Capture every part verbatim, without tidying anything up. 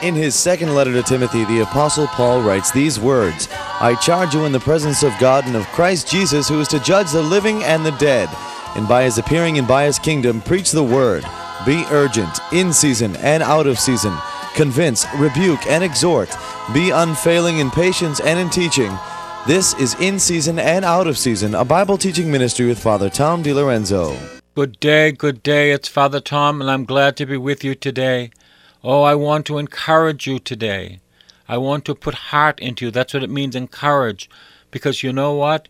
In his second letter to Timothy, the Apostle Paul writes these words, I charge you in the presence of God and of Christ Jesus, who is to judge the living and the dead, and by his appearing and by his kingdom, preach the word. Be urgent, in season and out of season. Convince, rebuke, and exhort. Be unfailing in patience and in teaching. This is In Season and Out of Season, a Bible teaching ministry with Father Tom DiLorenzo. Good day, good day. It's Father Tom, and I'm glad to be with you today. Oh, I want to encourage you today. I want to put heart into you. That's what it means, encourage. Because you know what?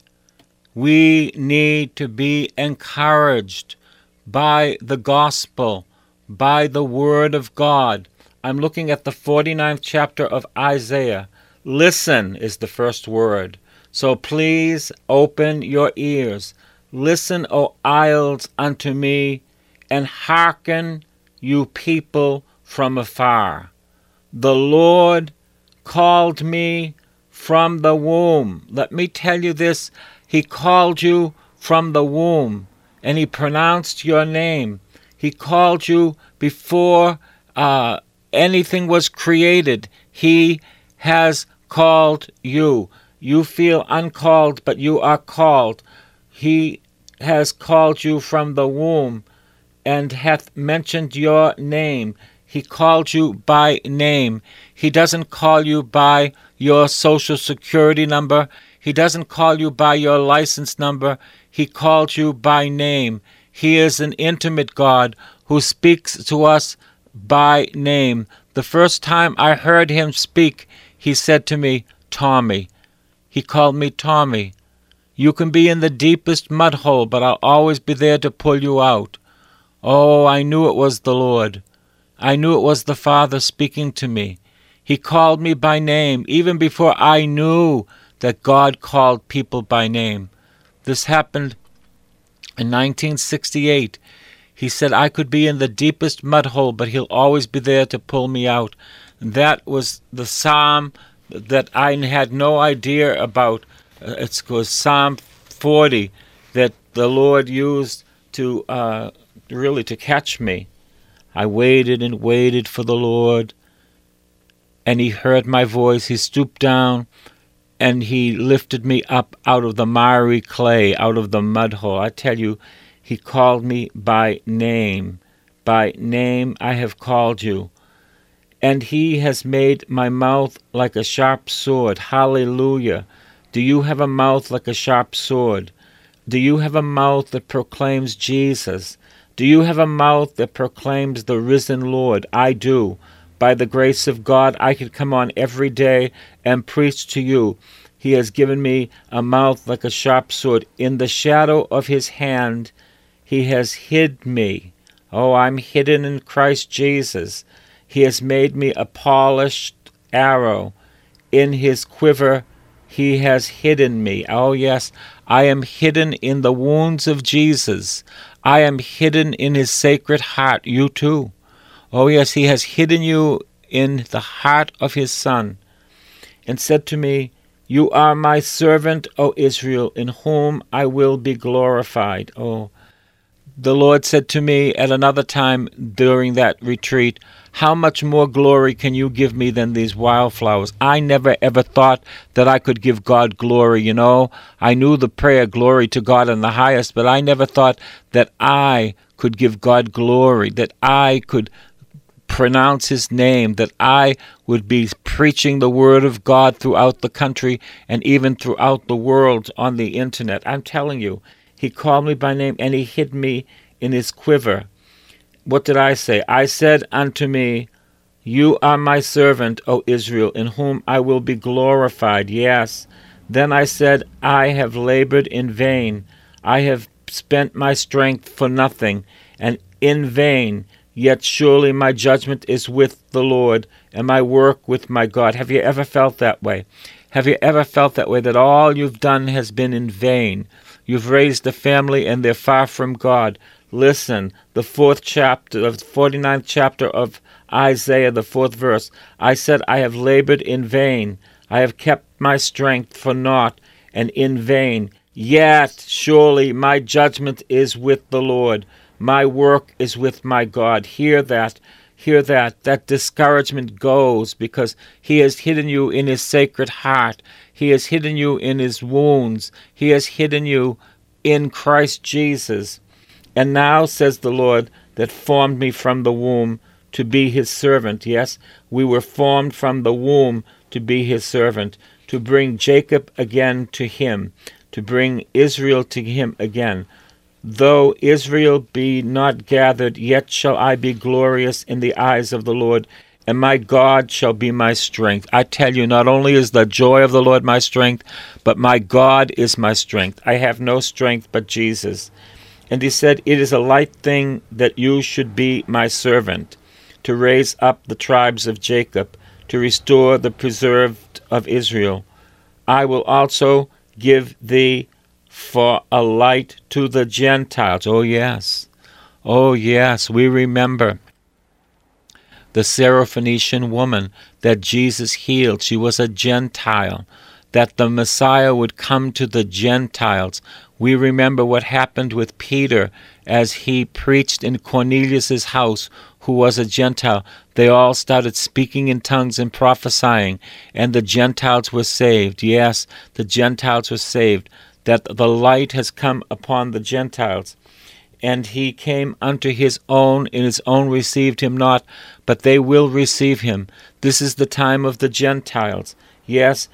We need to be encouraged by the gospel, by the word of God. I'm looking at the forty-ninth chapter of Isaiah. Listen is the first word. So please open your ears. Listen, O isles, unto me, and hearken, you people from afar. The Lord called me from the womb. Let me tell you this. He called you from the womb, and he pronounced your name. He called you before uh, anything was created. He has called you. You feel uncalled, but you are called. He has called you from the womb and hath mentioned your name. He called you by name. He doesn't call you by your social security number. He doesn't call you by your license number. He called you by name. He is an intimate God who speaks to us by name. The first time I heard him speak, he said to me, Tommy. He called me Tommy. You can be in the deepest mud hole, but I'll always be there to pull you out. Oh, I knew it was the Lord. I knew it was the Father speaking to me. He called me by name, even before I knew that God called people by name. This happened in nineteen sixty-eight. He said I could be in the deepest mud hole, but he'll always be there to pull me out. And that was the psalm that I had no idea about. It was Psalm forty that the Lord used to uh, really to catch me. I waited and waited for the Lord, and he heard my voice. He stooped down, and he lifted me up out of the miry clay, out of the mud hole. I tell you, he called me by name. By name I have called you. And he has made my mouth like a sharp sword. Hallelujah. Do you have a mouth like a sharp sword? Do you have a mouth that proclaims Jesus? Do you have a mouth that proclaims the risen Lord? I do. By the grace of God, I could come on every day and preach to you. He has given me a mouth like a sharp sword. In the shadow of his hand, he has hid me. Oh, I'm hidden in Christ Jesus. He has made me a polished arrow. In his quiver, he has hidden me. Oh, yes, I am hidden in the wounds of Jesus. I am hidden in his sacred heart. You too. Oh, yes, he has hidden you in the heart of his Son, and said to me, You are my servant, O Israel, in whom I will be glorified. Oh, the Lord said to me at another time during that retreat, How much more glory can you give me than these wildflowers? I never ever thought that I could give God glory, you know. I knew the prayer, glory to God in the highest, but I never thought that I could give God glory, that I could pronounce his name, that I would be preaching the word of God throughout the country and even throughout the world on the internet. I'm telling you, he called me by name and he hid me in his quiver. What did I say? I said unto me, You are my servant, O Israel, in whom I will be glorified. Yes. Then I said, I have labored in vain. I have spent my strength for nothing, and in vain. Yet surely my judgment is with the Lord, and my work with my God. Have you ever felt that way? Have you ever felt that way, that all you've done has been in vain? You've raised a family, and they're far from God. Listen, the fourth chapter, the forty-ninth chapter of Isaiah, the fourth verse. I said, I have labored in vain. I have kept my strength for naught, and in vain. Yet surely my judgment is with the Lord. My work is with my God. Hear that. hear that, that discouragement goes, because he has hidden you in his sacred heart. He has hidden you in his wounds. He has hidden you in Christ Jesus. And now, says the Lord, that formed me from the womb to be his servant. Yes, we were formed from the womb to be his servant, to bring Jacob again to him, to bring Israel to him again. Though Israel be not gathered, yet shall I be glorious in the eyes of the Lord, and my God shall be my strength. I tell you, not only is the joy of the Lord my strength, but my God is my strength. I have no strength but Jesus. And he said, it is a light thing that you should be my servant, to raise up the tribes of Jacob, to restore the preserved of Israel. I will also give thee for a light to the Gentiles. Oh, yes. Oh, yes. We remember the Syrophoenician woman that Jesus healed. She was a Gentile, that the Messiah would come to the Gentiles. We remember what happened with Peter as he preached in Cornelius' house, who was a Gentile. They all started speaking in tongues and prophesying, and the Gentiles were saved. Yes, the Gentiles were saved, that the light has come upon the Gentiles. And he came unto his own, and his own received him not, but they will receive him. This is the time of the Gentiles. Yes,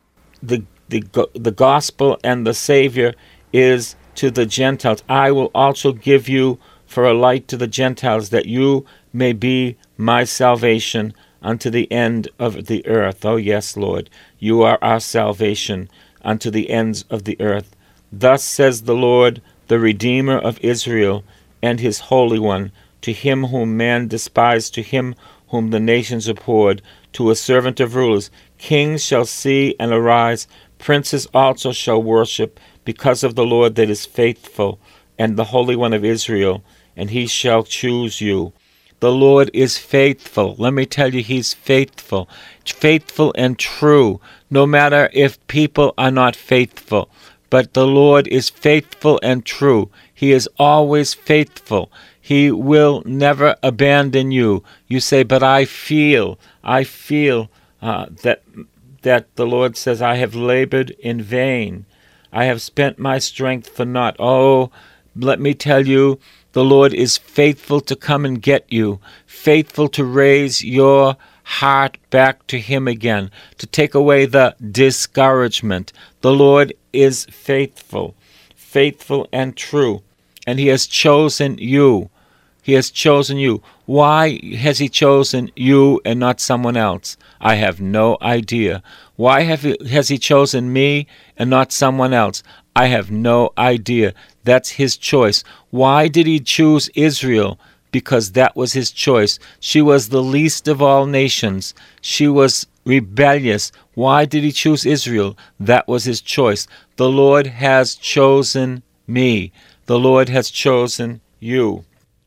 the the the gospel and the Savior is to the Gentiles. I will also give you for a light to the Gentiles, that you may be my salvation unto the end of the earth. Oh yes, Lord, you are our salvation unto the ends of the earth. Thus says the Lord, the Redeemer of Israel, and his Holy One, to him whom man despised, to him whom the nations abhorred, to a servant of rulers. Kings shall see and arise, princes also shall worship, because of the Lord that is faithful, and the Holy One of Israel, and he shall choose you. The Lord is faithful. Let me tell you, he's faithful. Faithful and true, no matter if people are not faithful. But the Lord is faithful and true. He is always faithful. He will never abandon you. You say, but I feel, I feel uh, that that the Lord says, I have labored in vain. I have spent my strength for naught. Oh, let me tell you, the Lord is faithful to come and get you, faithful to raise your heart back to him again, to take away the discouragement. The Lord is faithful, faithful and true, and he has chosen you. He has chosen you. Why has he chosen you and not someone else? I have no idea. Why have he, has he chosen me and not someone else? I have no idea. That's his choice. Why did he choose Israel? Because that was his choice. She was the least of all nations. She was rebellious. Why did he choose Israel? That was his choice. The Lord has chosen me. The Lord has chosen you.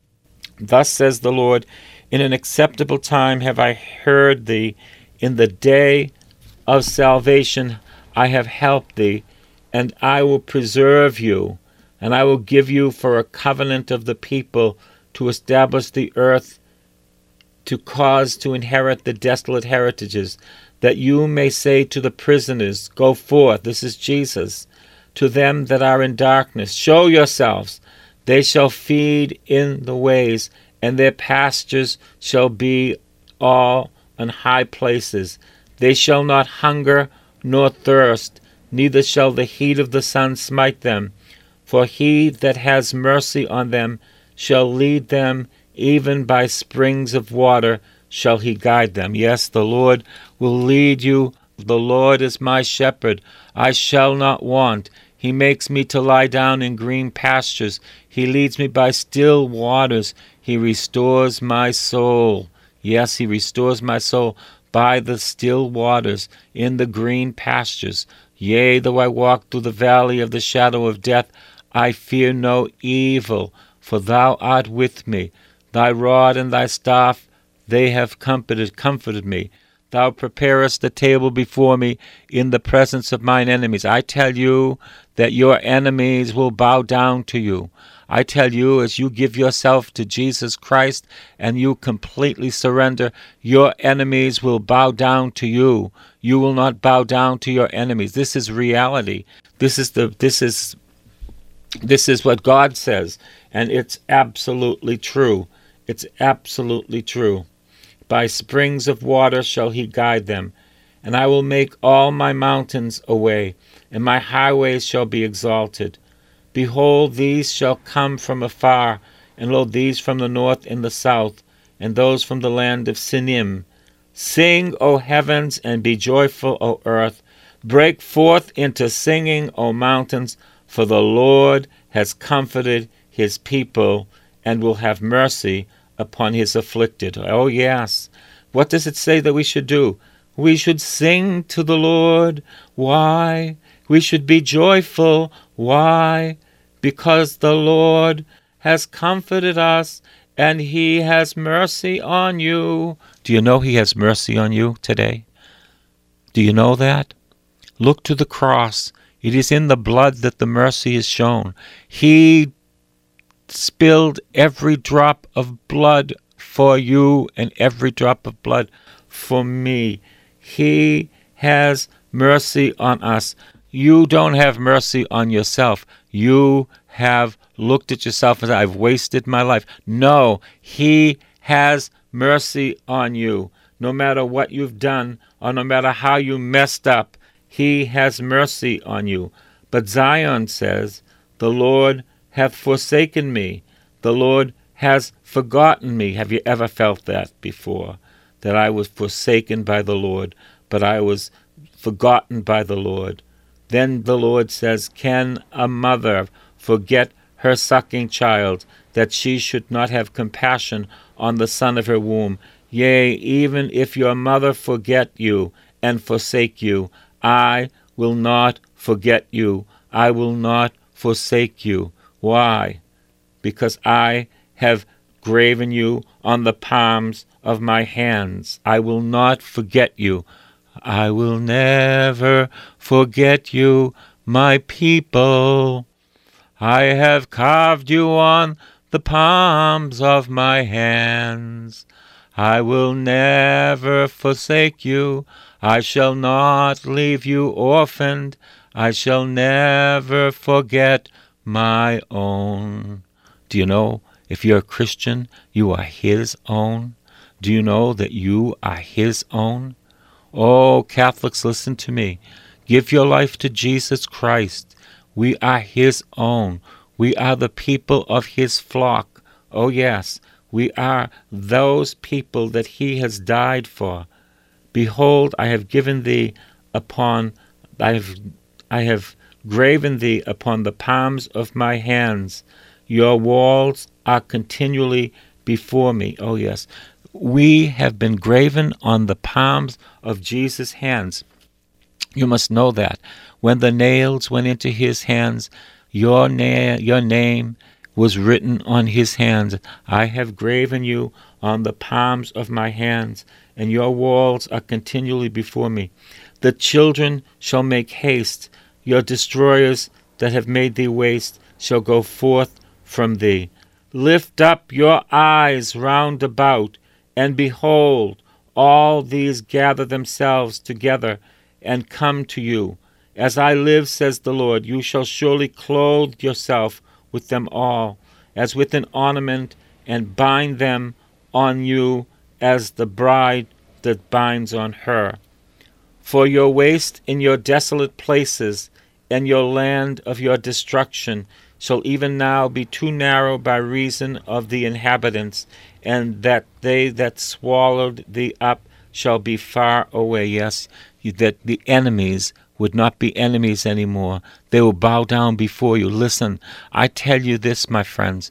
Thus says the Lord, in an acceptable time have I heard thee. In the day of salvation I have helped thee, and I will preserve you, and I will give you for a covenant of the people, to establish the earth, to cause to inherit the desolate heritages, that you may say to the prisoners, go forth, this is Jesus, to them that are in darkness, show yourselves. They shall feed in the ways, and their pastures shall be all on high places. They shall not hunger nor thirst, neither shall the heat of the sun smite them. For he that has mercy on them shall lead them, even by springs of water shall he guide them. Yes, the Lord will lead you. The Lord is my shepherd. I shall not want. He makes me to lie down in green pastures. He leads me by still waters. He restores my soul. Yes, he restores my soul by the still waters, in the green pastures. Yea, though I walk through the valley of the shadow of death, I fear no evil, for thou art with me. Thy rod and thy staff, they have comforted, comforted me. Thou preparest the table before me in the presence of mine enemies. I tell you that your enemies will bow down to you. I tell you, as you give yourself to Jesus Christ and you completely surrender, your enemies will bow down to you. You will not bow down to your enemies. This is reality. This is the this is this is what God says, and it's absolutely true. It's absolutely true. By springs of water shall he guide them, and I will make all my mountains a way, and my highways shall be exalted. Behold, these shall come from afar, and lo, these from the north and the south, and those from the land of Sinim. Sing, O heavens, and be joyful, O earth. Break forth into singing, O mountains, for the Lord has comforted his people, and will have mercy upon his afflicted. Oh, yes. What does it say that we should do? We should sing to the Lord. Why? We should be joyful. Why? Because the Lord has comforted us, and he has mercy on you. Do you know he has mercy on you today? Do you know that? Look to the cross. It is in the blood that the mercy is shown. He spilled every drop of blood for you and every drop of blood for me. He has mercy on us. You don't have mercy on yourself. You have looked at yourself and said, I've wasted my life. No, he has mercy on you. No matter what you've done or no matter how you messed up, he has mercy on you. But Zion says, the Lord hath forsaken me. The Lord has forgotten me. Have you ever felt that before? That I was forsaken by the Lord, but I was forgotten by the Lord. Then the Lord says, can a mother forget her sucking child, that she should not have compassion on the son of her womb? Yea, even if your mother forget you and forsake you, I will not forget you. I will not forsake you. Why? Because I have graven you on the palms of my hands. I will not forget you. I will never forget you, my people. I have carved you on the palms of my hands. I will never forsake you. I shall not leave you orphaned. I shall never forget my own. Do you know, if you're a Christian, you are his own? Do you know that you are his own? Oh, Catholics, listen to me. Give your life to Jesus Christ. We are his own. We are the people of his flock. Oh, yes, we are those people that he has died for. Behold, I have given thee upon, I have, I have graven thee upon the palms of my hands. Your walls are continually before me. Oh, yes. We have been graven on the palms of Jesus' hands. You must know that. When the nails went into his hands, your, na- your name was written on his hands. I have graven you on the palms of my hands, and your walls are continually before me. The children shall make haste. Your destroyers that have made thee waste shall go forth from thee. Lift up your eyes round about, and behold, all these gather themselves together and come to you. As I live, says the Lord, you shall surely clothe yourself with them all, as with an ornament, and bind them on you as the bride that binds on her. For your waste in your desolate places, and your land of your destruction, shall even now be too narrow by reason of the inhabitants, and that they that swallowed thee up shall be far away. Yes, that the enemies would not be enemies anymore. They will bow down before you. Listen, I tell you this, my friends.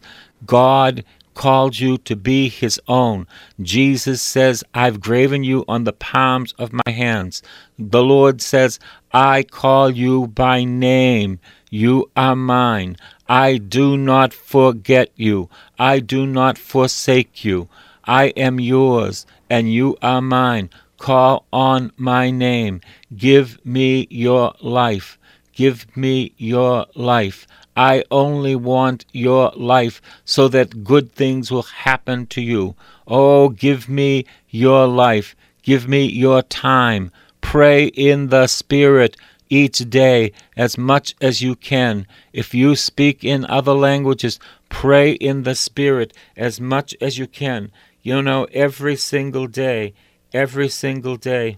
God called you to be his own. Jesus says, I've graven you on the palms of my hands. The Lord says, I call you by name. You are mine. I do not forget you. I do not forsake you. I am yours, and you are mine. call on my name. Give me your life. Give me your life. I only want your life so that good things will happen to you. Oh, give me your life. Give me your time. Pray in the Spirit each day as much as you can. If you speak in other languages, pray in the Spirit as much as you can. You know, every single day, every single day.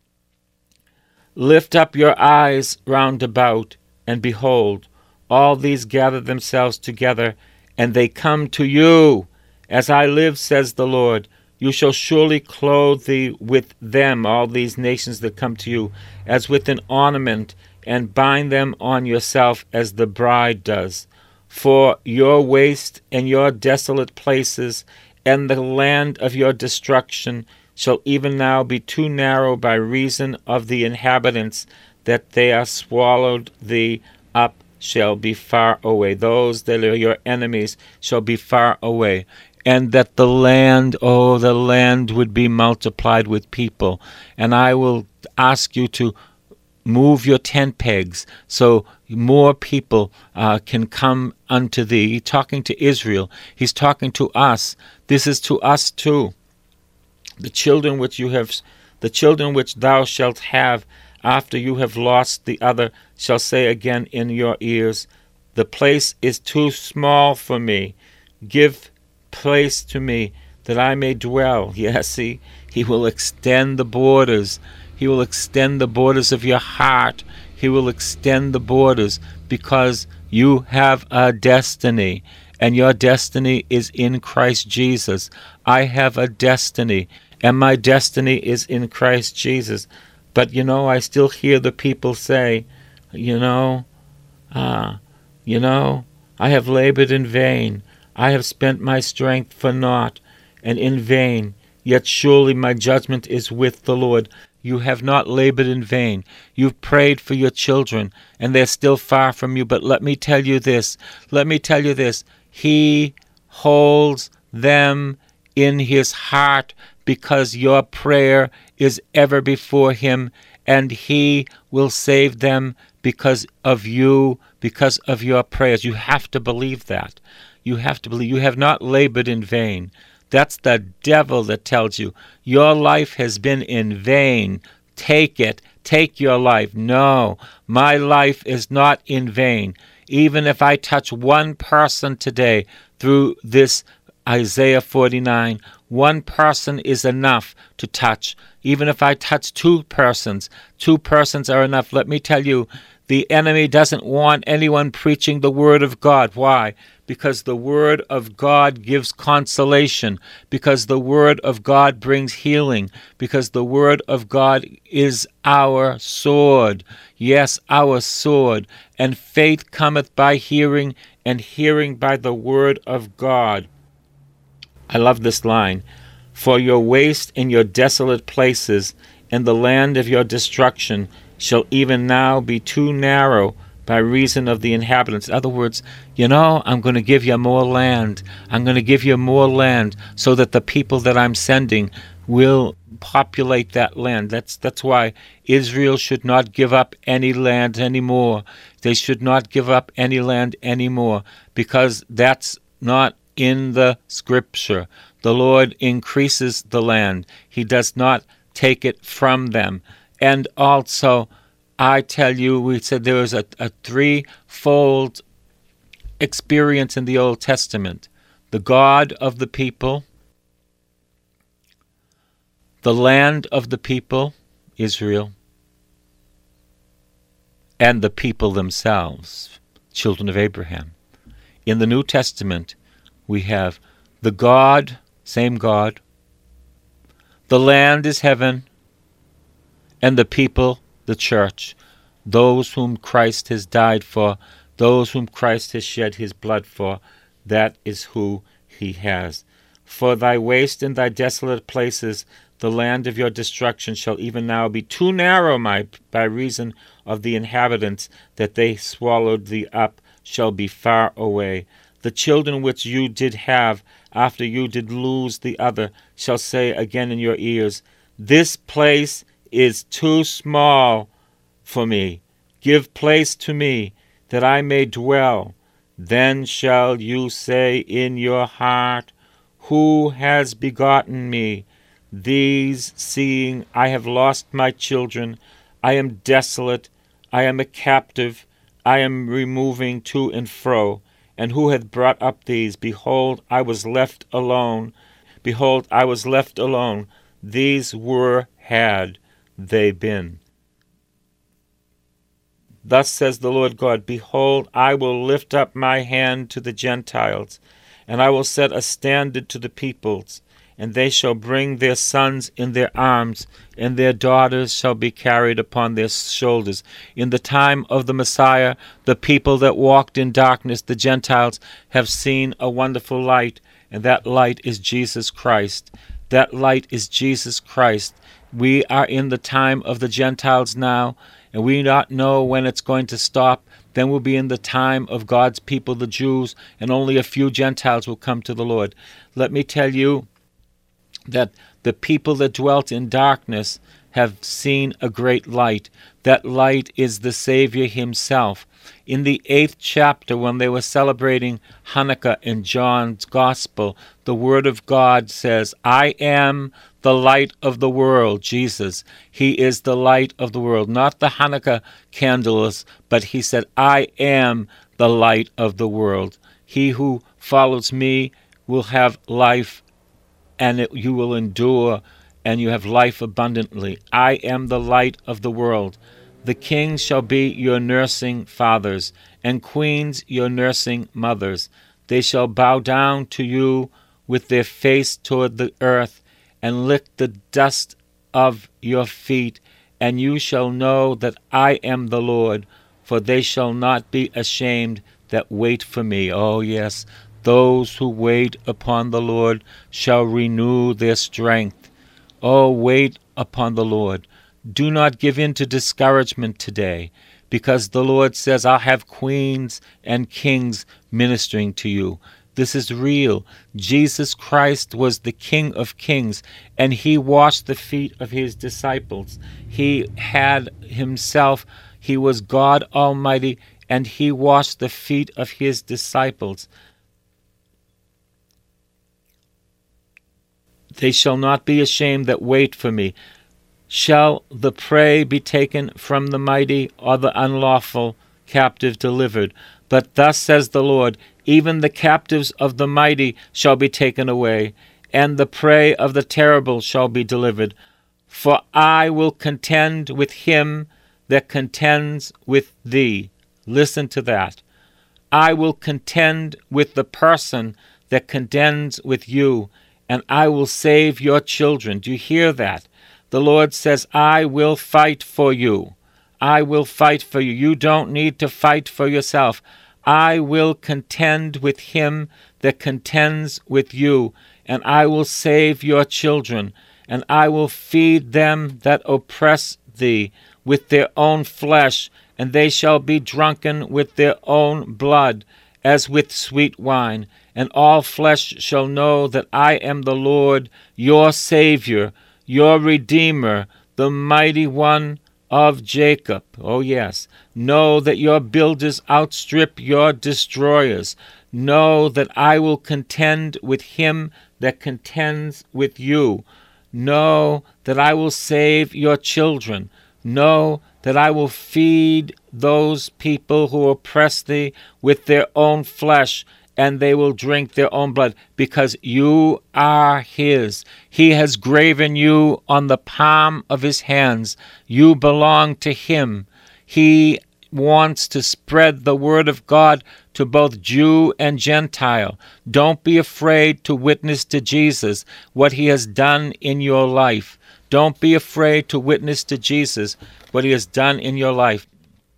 Lift up your eyes round about, and behold, all these gather themselves together, and they come to you. As I live, says the Lord, you shall surely clothe thee with them, all these nations that come to you, as with an ornament, and bind them on yourself as the bride does. For your waste and your desolate places, and the land of your destruction, shall even now be too narrow by reason of the inhabitants, that they are swallowed thee up shall be far away. Those that are your enemies shall be far away. And that the land, oh, the land would be multiplied with people. And I will ask you to move your tent pegs so more people uh, can come unto thee. He's talking to Israel. He's talking to us. This is to us too. The children which you have, the children which thou shalt have after you have lost the other shall say again in your ears, the place is too small for me. Give place to me that I may dwell. Yes, see, he will extend the borders. He will extend the borders of your heart. He will extend the borders because you have a destiny, and your destiny is in Christ Jesus. I have a destiny, and my destiny is in Christ Jesus. But, you know, I still hear the people say, you know, uh, you know, I have labored in vain. I have spent my strength for naught and in vain. Yet surely my judgment is with the Lord. You have not labored in vain. You've prayed for your children, and they're still far from you. But let me tell you this. Let me tell you this. He holds them in his heart because your prayer is ever before him, and he will save them because of you, because of your prayers. You have to believe that. You have to believe. You have not labored in vain. That's the devil that tells you your life has been in vain. Take it. Take your life. No, my life is not in vain. Even if I touch one person today through this Isaiah forty-nine, one person is enough to touch. Even if I touch two persons, two persons are enough. Let me tell you, the enemy doesn't want anyone preaching the Word of God. Why? Because the Word of God gives consolation, because the Word of God brings healing, because the Word of God is our sword. Yes, our sword. And faith cometh by hearing, and hearing by the Word of God. I love this line. For your waste and your desolate places, and the land of your destruction, shall even now be too narrow by reason of the inhabitants. In other words, you know, I'm going to give you more land. I'm going to give you more land so that the people that I'm sending will populate that land. That's that's why Israel should not give up any land anymore. They should not give up any land anymore because that's not in the Scripture. The Lord increases the land. He does not take it from them. And also, I tell you, we said there was a, a threefold experience in the Old Testament. The God of the people, the land of the people, Israel, and the people themselves, children of Abraham. In the New Testament, we have the God, same God, the land is heaven, and the people, the church, those whom Christ has died for, those whom Christ has shed his blood for, that is who he has. For thy waste and thy desolate places, the land of your destruction shall even now be too narrow, my, by reason of the inhabitants, that they swallowed thee up, shall be far away. The children which you did have, after you did lose the other, shall say again in your ears, This place is too small for me. Give place to me, that I may dwell. Then shall you say in your heart, Who has begotten me? These, seeing I have lost my children, I am desolate, I am a captive, I am removing to and fro. And who hath brought up these? Behold, I was left alone. Behold, I was left alone. These were had they been. Thus says the Lord God, Behold, I will lift up my hand to the Gentiles, and I will set a standard to the peoples, and they shall bring their sons in their arms, and their daughters shall be carried upon their shoulders. In the time of the Messiah, the people that walked in darkness, the Gentiles, have seen a wonderful light, and that light is Jesus Christ. That light is Jesus Christ. We are in the time of the Gentiles now, and we not know when it's going to stop. Then we'll be in the time of God's people, the Jews, and only a few Gentiles will come to the Lord. Let me tell you that the people that dwelt in darkness have seen a great light. That light is the Savior himself. In the eighth chapter, when they were celebrating Hanukkah in John's Gospel, the Word of God says, I am the light of the world, Jesus. He is the light of the world, not the Hanukkah candles, but he said, I am the light of the world. He who follows me will have life, and it, you will endure, and you have life abundantly. I am the light of the world. The kings shall be your nursing fathers, and queens your nursing mothers. They shall bow down to you with their face toward the earth, and lick the dust of your feet, and you shall know that I am the Lord, for they shall not be ashamed that wait for me. Oh, yes, those who wait upon the Lord shall renew their strength. Oh, wait upon the Lord. Do not give in to discouragement today, because the Lord says, I'll have queens and kings ministering to you. This is real. Jesus Christ was the King of Kings, and he washed the feet of his disciples. He had himself, he was God Almighty, and he washed the feet of his disciples. They shall not be ashamed that wait for me. Shall the prey be taken from the mighty, or the unlawful captive delivered? But thus says the Lord, even the captives of the mighty shall be taken away, and the prey of the terrible shall be delivered. For I will contend with him that contends with thee. Listen to that. I will contend with the person that contends with you, and I will save your children. Do you hear that? The Lord says, I will fight for you. I will fight for you. You don't need to fight for yourself. I will contend with him that contends with you, and I will save your children, and I will feed them that oppress thee with their own flesh, and they shall be drunken with their own blood, as with sweet wine. And all flesh shall know that I am the Lord, your Savior, your Redeemer, the mighty one of Jacob. Oh, yes. Know that your builders outstrip your destroyers. Know that I will contend with him that contends with you. Know that I will save your children. Know that I will feed those people who oppress thee with their own flesh, and they will drink their own blood, because you are his. He has graven you on the palm of his hands. You belong to him. He wants to spread the word of God to both Jew and Gentile. Don't be afraid to witness to Jesus what he has done in your life. Don't be afraid to witness to Jesus what he has done in your life.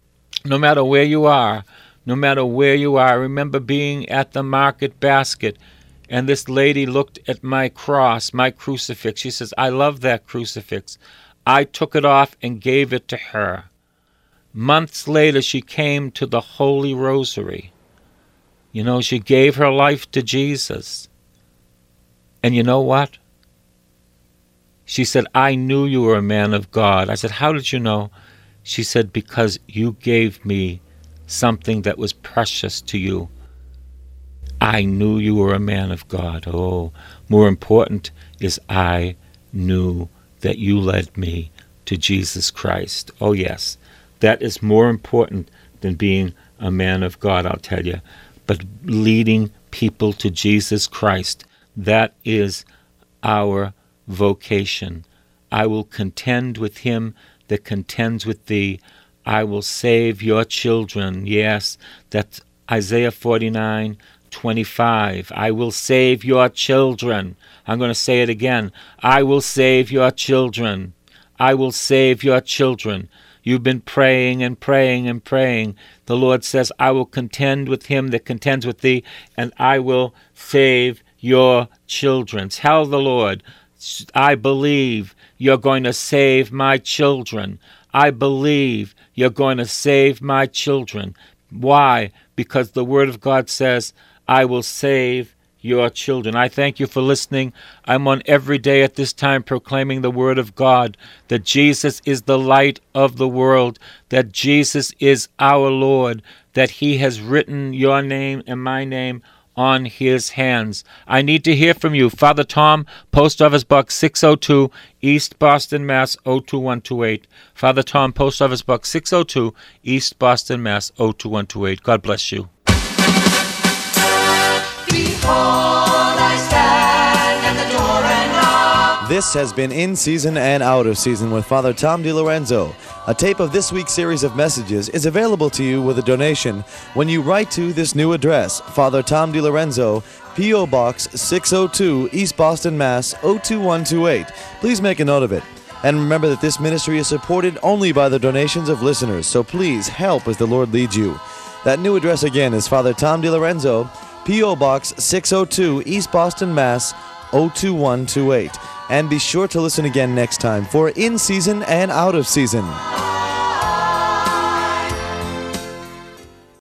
No matter where you are, No matter where you are. I remember being at the market basket, and this lady looked at my cross, my crucifix. She says, I love that crucifix. I took it off and gave it to her. Months later, she came to the Holy Rosary. You know, she gave her life to Jesus. And you know what? She said, I knew you were a man of God. I said, how did you know? She said, because you gave me something that was precious to you. I knew you were a man of God. Oh, more important is I knew that you led me to Jesus Christ. Oh, yes, that is more important than being a man of God, I'll tell you. But leading people to Jesus Christ, that is our vocation. I will contend with him that contends with thee. I will save your children. Yes, that's Isaiah forty-nine twenty-five. I will save your children. I'm going to say it again. I will save your children. I will save your children. You've been praying and praying and praying. The Lord says, I will contend with him that contends with thee, and I will save your children. Tell the Lord, I believe you're going to save my children. I believe you're going to save my children. Why? Because the Word of God says, I will save your children. I thank you for listening. I'm on every day at this time proclaiming the Word of God, that Jesus is the light of the world, that Jesus is our Lord, that he has written your name and my name on his hands. I need to hear from you. Father Tom, Post Office Box six oh two, East Boston, Mass. oh two one two eight. Father Tom, Post Office Box six oh two, East Boston, Mass. oh two one two eight. God bless you. Behold, I stand at the door and knock. This has been In Season and Out of Season with Father Tom DiLorenzo. A tape of this week's series of messages is available to you with a donation when you write to this new address, Father Tom DiLorenzo, P O. Box six oh two, East Boston, Mass. oh two one two eight. Please make a note of it. And remember that this ministry is supported only by the donations of listeners, so please help as the Lord leads you. That new address again is Father Tom DiLorenzo, P O. Box six oh two, East Boston, Mass. oh two one two eight. And be sure to listen again next time for In Season and Out of Season.